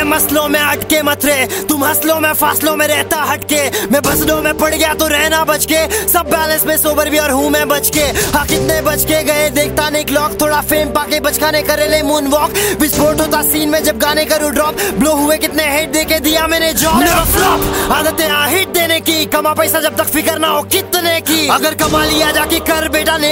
मसलों में अटके मत रे, तुम हंसलो मैं फासलों में रहता हटके। मैं बसलों में पड़ गया तो रहना बच के, सब बैलेंस में सोबर भी और हूँ मैं बच के। हाँ कितने बच के गए देखता नहीं क्लॉक, थोड़ा फेम पाके बचकाने करे ले मून वॉक। विस्फोट होता सीन में जब गाने करूँ ड्रॉप, ब्लो हुए कितने हेट दे के दिया मैंने जॉब। नेवर फ्लॉप आदतें हिट देने की, कमा पैसा जब तक फिकर ना हो कितने की। अगर कमा लिया जाके कर बेटा